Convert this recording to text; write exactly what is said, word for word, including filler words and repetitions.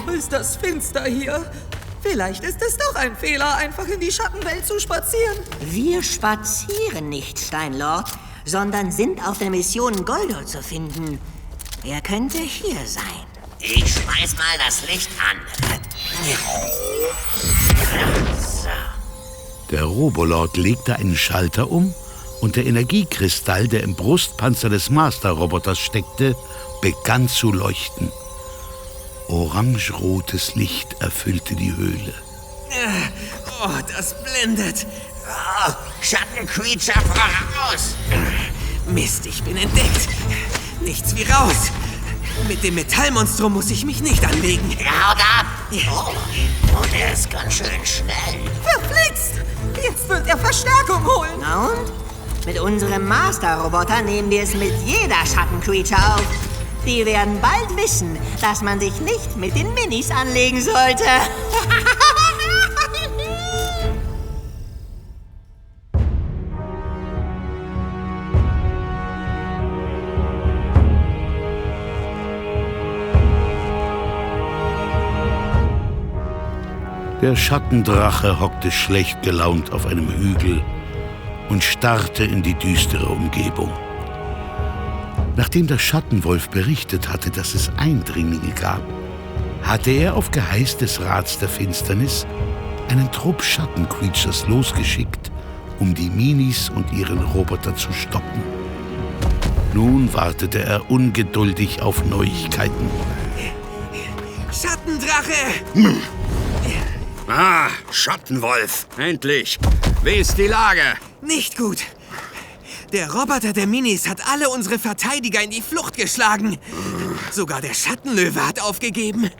ist das finster hier. Vielleicht ist es doch ein Fehler, einfach in die Schattenwelt zu spazieren. Wir spazieren nicht, Steinlord, sondern sind auf der Mission, Goldur zu finden. Er könnte hier sein. Ich schmeiß mal das Licht an. So. Der Robolord legte einen Schalter um und der Energiekristall, der im Brustpanzer des Master-Roboters steckte, begann zu leuchten. Orangerotes Licht erfüllte die Höhle. Oh, das blendet. Oh, Schattencreature voraus! Mist, ich bin entdeckt. Nichts wie raus. Mit dem Metallmonstrum muss ich mich nicht anlegen. Haut ab! Oh, und er ist ganz schön schnell. Verflixt! Jetzt wird er Verstärkung holen. Na und? Mit unserem Master-Roboter nehmen wir es mit jeder Schattencreature auf. Die werden bald wissen, dass man sich nicht mit den Minis anlegen sollte. Der Schattendrache hockte schlecht gelaunt auf einem Hügel und starrte in die düstere Umgebung. Nachdem der Schattenwolf berichtet hatte, dass es Eindringlinge gab, hatte er auf Geheiß des Rats der Finsternis einen Trupp Schattencreatures losgeschickt, um die Minis und ihren Roboter zu stoppen. Nun wartete er ungeduldig auf Neuigkeiten. Schattendrache! Hm. Ah, Schattenwolf, endlich. Wie ist die Lage? Nicht gut. Der Roboter der Minis hat alle unsere Verteidiger in die Flucht geschlagen. Sogar der Schattenlöwe hat aufgegeben.